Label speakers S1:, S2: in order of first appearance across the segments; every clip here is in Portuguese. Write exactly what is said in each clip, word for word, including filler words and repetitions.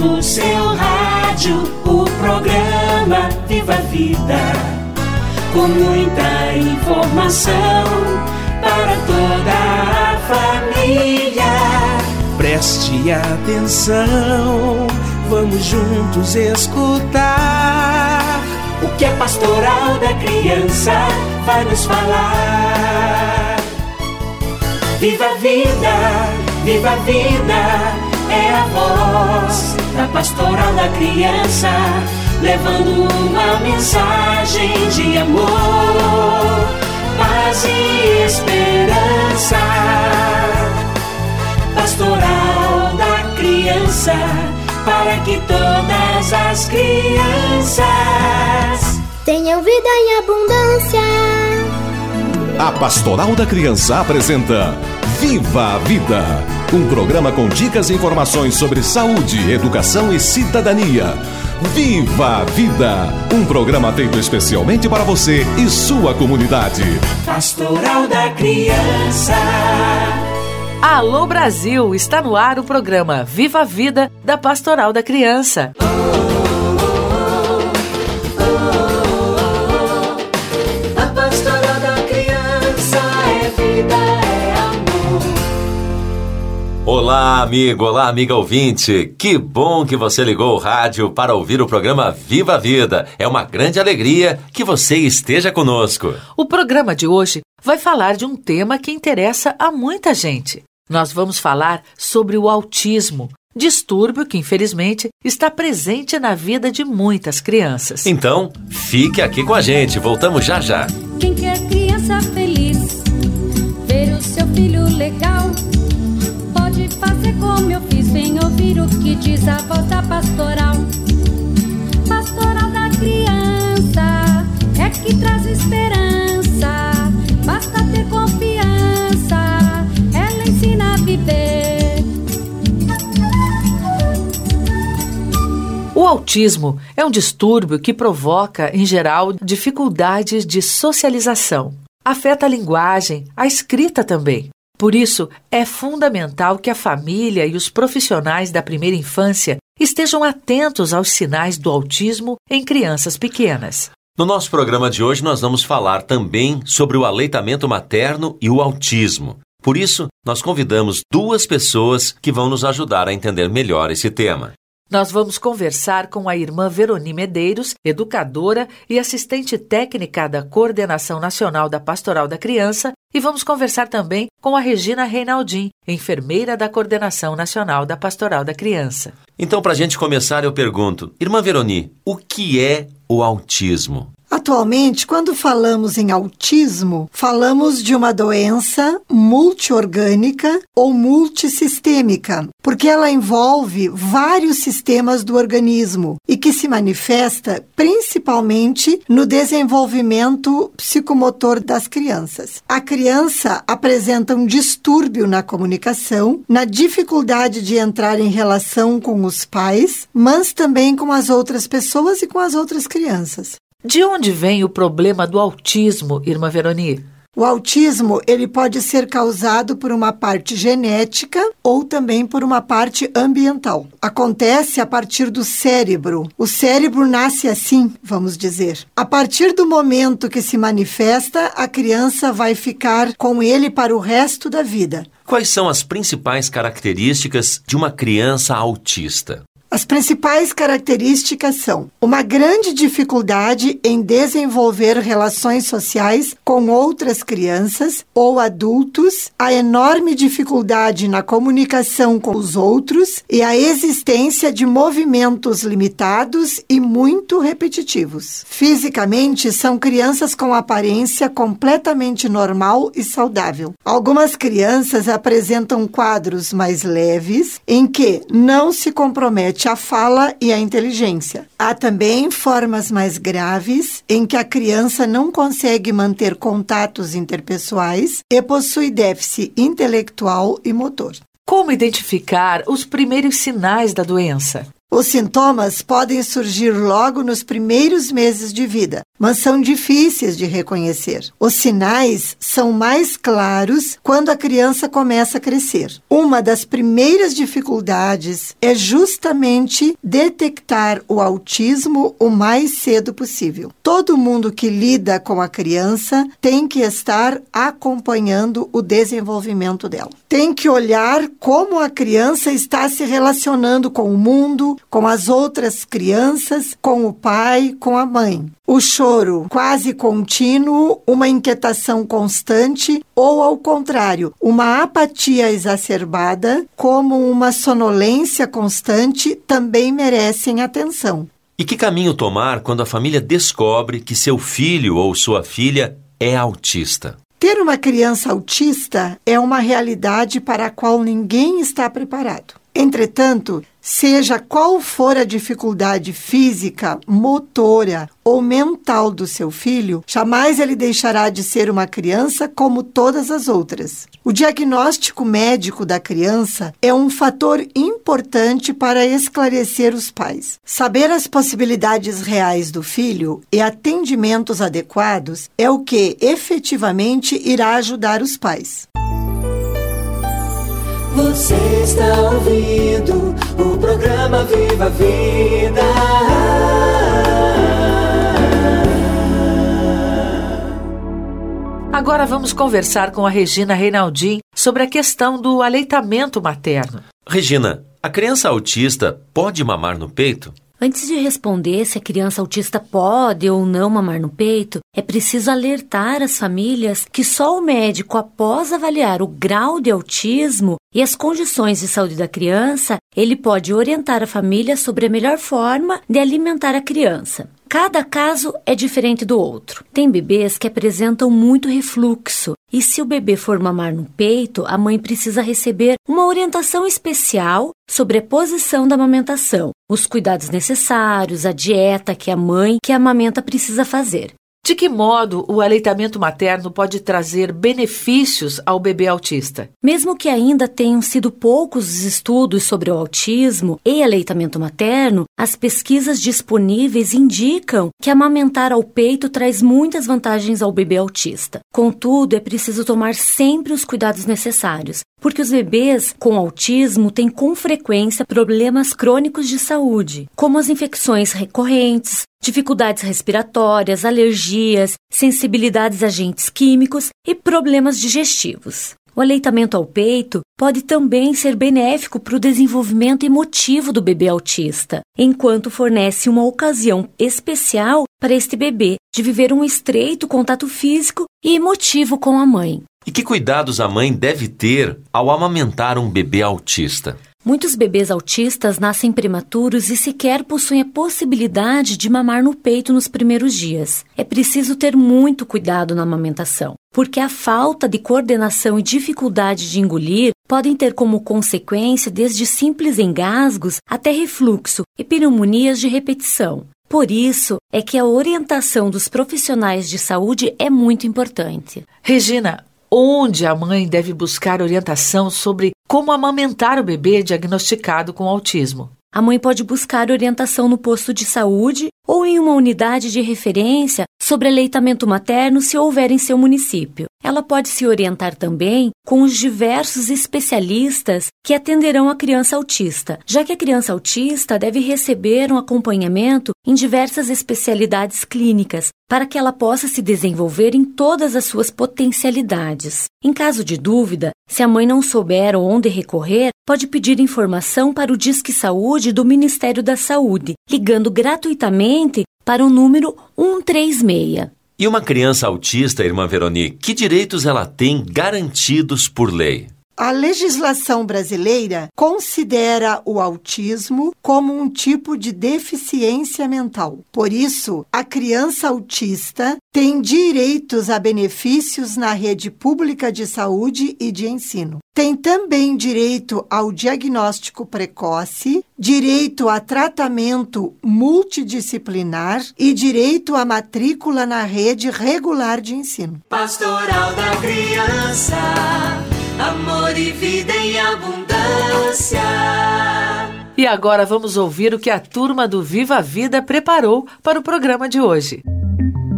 S1: no seu rádio o programa Viva a Vida, com muita informação para toda a família.
S2: Preste atenção, vamos juntos escutar
S1: o que a Pastoral da Criança vai nos falar. Viva a vida, viva a vida, é a voz da Pastoral da Criança, levando uma mensagem de amor, paz e esperança. Pastoral da Criança, para que todas as crianças
S3: tenham vida em abundância.
S4: A Pastoral da Criança apresenta Viva a Vida, um programa com dicas e informações sobre saúde, educação e cidadania. Viva a Vida, um programa feito especialmente para você e sua comunidade.
S1: Pastoral da Criança.
S5: Alô Brasil, está no ar o programa Viva a Vida da Pastoral da Criança.
S1: Oh, oh, oh, oh, oh. A Pastoral da Criança é vida, é amor.
S6: Olá amigo, olá amiga ouvinte, que bom que você ligou o rádio para ouvir o programa Viva a Vida. É uma grande alegria que você esteja conosco.
S5: O programa de hoje vai falar de um tema que interessa a muita gente. Nós vamos falar sobre o autismo, distúrbio que, infelizmente, está presente na vida de muitas crianças.
S6: Então, fique aqui com a gente, voltamos já já.
S7: Quem quer criança feliz, ver o seu filho legal, pode fazer como eu fiz, vem ouvir o que diz a voz da Pastoral. Pastoral da Criança, é que traz esperança, basta ter confiança. Ensina a viver.
S5: O autismo é um distúrbio que provoca, em geral, dificuldades de socialização. Afeta a linguagem, a escrita também. Por isso, é fundamental que a família e os profissionais da primeira infância estejam atentos aos sinais do autismo em crianças pequenas.
S6: No nosso programa de hoje, nós vamos falar também sobre o aleitamento materno e o autismo. Por isso, nós convidamos duas pessoas que vão nos ajudar a entender melhor esse tema.
S5: Nós vamos conversar com a irmã Veroni Medeiros, educadora e assistente técnica da Coordenação Nacional da Pastoral da Criança, e vamos conversar também com a Regina Reinaldim, enfermeira da Coordenação Nacional da Pastoral da Criança.
S6: Então, para a gente começar, eu pergunto, irmã Veroni, o que é o autismo?
S8: Atualmente, quando falamos em autismo, falamos de uma doença multiorgânica ou multissistêmica, porque ela envolve vários sistemas do organismo e que se manifesta principalmente no desenvolvimento psicomotor das crianças. A criança apresenta um distúrbio na comunicação, na dificuldade de entrar em relação com os pais, mas também com as outras pessoas e com as outras crianças.
S5: De onde vem o problema do autismo, irmã Veroni?
S8: O autismo, ele pode ser causado por uma parte genética ou também por uma parte ambiental. Acontece a partir do cérebro. O cérebro nasce assim, vamos dizer. A partir do momento que se manifesta, a criança vai ficar com ele para o resto da vida.
S6: Quais são as principais características de uma criança autista?
S8: As principais características são uma grande dificuldade em desenvolver relações sociais com outras crianças ou adultos, a enorme dificuldade na comunicação com os outros e a existência de movimentos limitados e muito repetitivos. Fisicamente, são crianças com aparência completamente normal e saudável. Algumas crianças apresentam quadros mais leves, em que não se compromete a fala e a inteligência. Há também formas mais graves em que a criança não consegue manter contatos interpessoais e possui déficit intelectual e motor.
S5: Como identificar os primeiros sinais da doença?
S8: Os sintomas podem surgir logo nos primeiros meses de vida. mas são difíceis de reconhecer. Os sinais são mais claros quando a criança começa a crescer. Uma das primeiras dificuldades é justamente detectar o autismo o mais cedo possível. Todo mundo que lida com a criança tem que estar acompanhando o desenvolvimento dela. Tem que olhar como a criança está se relacionando com o mundo, com as outras crianças, com o pai, com a mãe. O choro quase contínuo, uma inquietação constante ou, ao contrário, uma apatia exacerbada, como uma sonolência constante, também merecem atenção.
S6: E que caminho tomar quando a família descobre que seu filho ou sua filha é autista?
S8: Ter uma criança autista é uma realidade para a qual ninguém está preparado. Entretanto, seja qual for a dificuldade física, motora ou mental do seu filho, jamais ele deixará de ser uma criança como todas as outras. O diagnóstico médico da criança é um fator importante para esclarecer os pais. Saber as possibilidades reais do filho e atendimentos adequados é o que efetivamente irá ajudar os pais.
S1: Você está ouvindo o programa Viva a Vida.
S5: Agora vamos conversar com a Regina Reinaldin sobre a questão do aleitamento materno.
S6: Regina, a criança autista pode mamar no peito?
S9: Antes de responder se a criança autista pode ou não mamar no peito, é preciso alertar as famílias que só o médico, após avaliar o grau de autismo e as condições de saúde da criança, ele pode orientar a família sobre a melhor forma de alimentar a criança. Cada caso é diferente do outro. Tem bebês que apresentam muito refluxo e se o bebê for mamar no peito, a mãe precisa receber uma orientação especial sobre a posição da amamentação, os cuidados necessários, a dieta que a mãe que amamenta precisa fazer.
S5: De que modo o aleitamento materno pode trazer benefícios ao bebê autista?
S9: Mesmo que ainda tenham sido poucos os estudos sobre o autismo e aleitamento materno, as pesquisas disponíveis indicam que amamentar ao peito traz muitas vantagens ao bebê autista. Contudo, é preciso tomar sempre os cuidados necessários, porque os bebês com autismo têm com frequência problemas crônicos de saúde, como as infecções recorrentes, dificuldades respiratórias, alergias, sensibilidades a agentes químicos e problemas digestivos. O aleitamento ao peito pode também ser benéfico para o desenvolvimento emotivo do bebê autista, enquanto fornece uma ocasião especial para este bebê de viver um estreito contato físico e emotivo com a mãe.
S6: E que cuidados a mãe deve ter ao amamentar um bebê autista?
S9: Muitos bebês autistas nascem prematuros e sequer possuem a possibilidade de mamar no peito nos primeiros dias. É preciso ter muito cuidado na amamentação, porque a falta de coordenação e dificuldade de engolir podem ter como consequência desde simples engasgos até refluxo e pneumonias de repetição. Por isso, é que a orientação dos profissionais de saúde é muito importante.
S5: Regina, onde a mãe deve buscar orientação sobre como amamentar o bebê diagnosticado com autismo?
S9: A mãe pode buscar orientação no posto de saúde ou em uma unidade de referência sobre aleitamento materno se houver em seu município. Ela pode se orientar também com os diversos especialistas que atenderão a criança autista, já que a criança autista deve receber um acompanhamento em diversas especialidades clínicas para que ela possa se desenvolver em todas as suas potencialidades. Em caso de dúvida, se a mãe não souber onde recorrer, pode pedir informação para o Disque Saúde do Ministério da Saúde, ligando gratuitamente para o número um três seis.
S6: E uma criança autista, irmã Veronique, que direitos ela tem garantidos por lei?
S8: A legislação brasileira considera o autismo como um tipo de deficiência mental. Por isso, a criança autista tem direitos a benefícios na rede pública de saúde e de ensino. Tem também direito ao diagnóstico precoce, direito a tratamento multidisciplinar e direito à matrícula na rede regular de ensino.
S1: Pastoral da Criança, amor e vida em abundância.
S5: E agora vamos ouvir o que a turma do Viva a Vida preparou para o programa de hoje.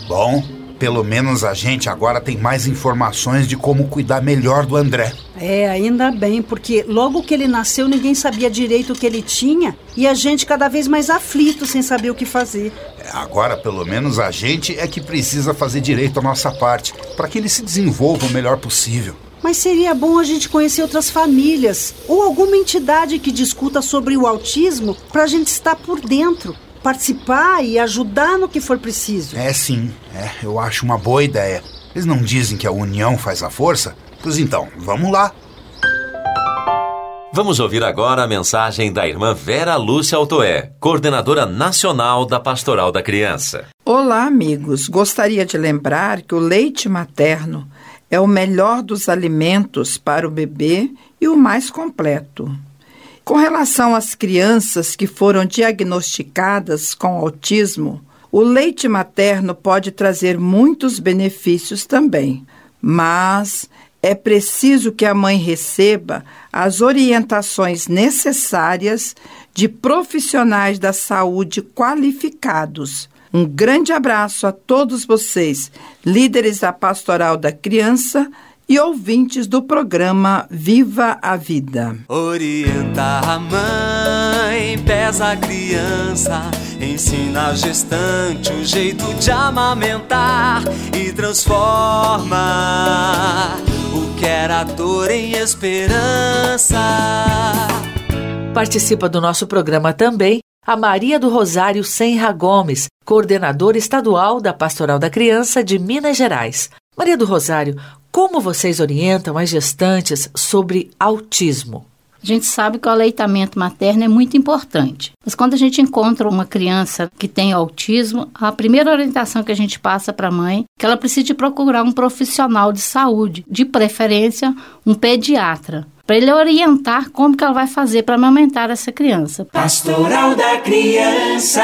S10: Bom, pelo menos a gente agora tem mais informações de como cuidar melhor do André.
S11: É, ainda bem, porque logo que ele nasceu ninguém sabia direito o que ele tinha e a gente cada vez mais aflito sem saber o que fazer.
S10: Agora, pelo menos a gente é que precisa fazer direito a nossa parte, para que ele se desenvolva o melhor possível.
S11: Mas seria bom a gente conhecer outras famílias ou alguma entidade que discuta sobre o autismo para a gente estar por dentro, participar e ajudar no que for preciso.
S10: É sim, é, eu acho uma boa ideia. Eles não dizem que a união faz a força? Pois então, vamos lá.
S6: Vamos ouvir agora a mensagem da irmã Vera Lúcia Altoé, coordenadora nacional da Pastoral da Criança.
S12: Olá, amigos. Gostaria de lembrar que o leite materno é o melhor dos alimentos para o bebê e o mais completo. Com relação às crianças que foram diagnosticadas com autismo, o leite materno pode trazer muitos benefícios também, mas é preciso que a mãe receba as orientações necessárias de profissionais da saúde qualificados. Um grande abraço a todos vocês, líderes da Pastoral da Criança e ouvintes do programa Viva a Vida.
S1: Orienta a mãe, pesa a criança, ensina a gestante o jeito de amamentar e transforma o que era dor em esperança.
S5: Participa do nosso programa também a Maria do Rosário Senra Gomes, coordenadora estadual da Pastoral da Criança de Minas Gerais. Maria do Rosário, como vocês orientam as gestantes sobre autismo?
S13: A gente sabe que o aleitamento materno é muito importante. Mas quando a gente encontra uma criança que tem autismo, a primeira orientação que a gente passa para a mãe é que ela precisa de procurar um profissional de saúde, de preferência um pediatra, para ele orientar como que ela vai fazer para amamentar essa criança.
S1: Pastoral da Criança.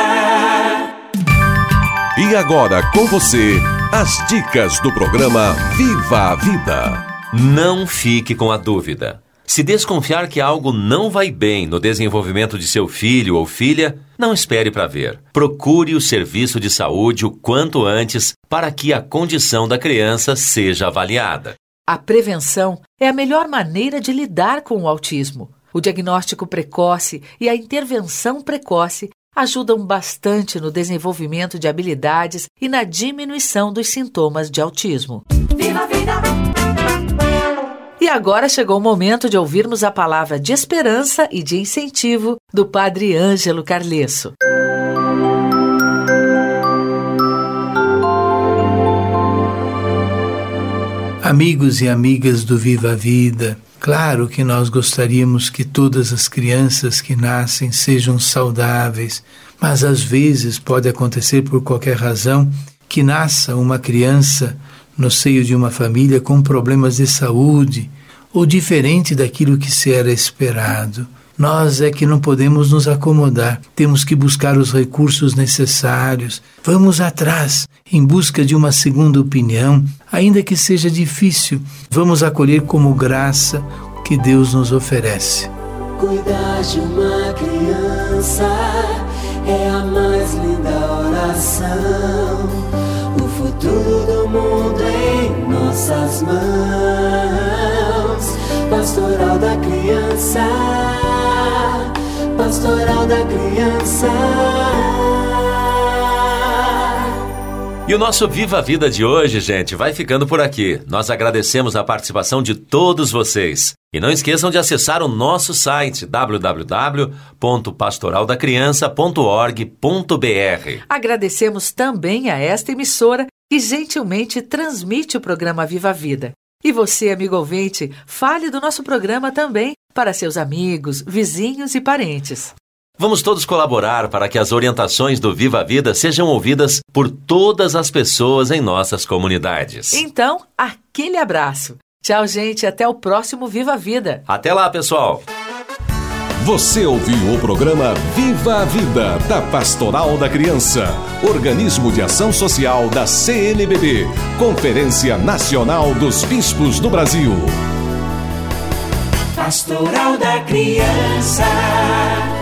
S4: E agora com você, as dicas do programa Viva a Vida.
S6: Não fique com a dúvida. Se desconfiar que algo não vai bem no desenvolvimento de seu filho ou filha, não espere para ver. Procure o serviço de saúde o quanto antes para que a condição da criança seja avaliada.
S5: A prevenção é a melhor maneira de lidar com o autismo. O diagnóstico precoce e a intervenção precoce ajudam bastante no desenvolvimento de habilidades e na diminuição dos sintomas de autismo.
S1: Viva a vida!
S5: E agora chegou o momento de ouvirmos a palavra de esperança e de incentivo do Padre Ângelo Carlesso.
S14: Amigos e amigas do Viva a Vida, claro que nós gostaríamos que todas as crianças que nascem sejam saudáveis, mas às vezes pode acontecer por qualquer razão que nasça uma criança no seio de uma família com problemas de saúde ou diferente daquilo que se era esperado. Nós é que não podemos nos acomodar, temos que buscar os recursos necessários. Vamos atrás, em busca de uma segunda opinião, ainda que seja difícil. Vamos acolher como graça que Deus nos oferece.
S1: Cuidar de uma criança é a mais linda oração. O futuro do mundo em nossas mãos. Pastoral da Criança, Pastoral da Criança.
S6: E o nosso Viva a Vida de hoje, gente, vai ficando por aqui. Nós agradecemos a participação de todos vocês. E não esqueçam de acessar o nosso site w w w ponto pastoral da criança ponto org ponto b r.
S5: Agradecemos também a esta emissora que gentilmente transmite o programa Viva a Vida. E você, amigo ouvinte, fale do nosso programa também para seus amigos, vizinhos e parentes.
S6: Vamos todos colaborar para que as orientações do Viva a Vida sejam ouvidas por todas as pessoas em nossas comunidades.
S5: Então, aquele abraço. Tchau, gente. Até o próximo Viva a Vida.
S6: Até lá, pessoal.
S4: Você ouviu o programa Viva a Vida, da Pastoral da Criança, organismo de ação social da C N B B, Conferência Nacional dos Bispos do Brasil.
S1: Pastoral da Criança.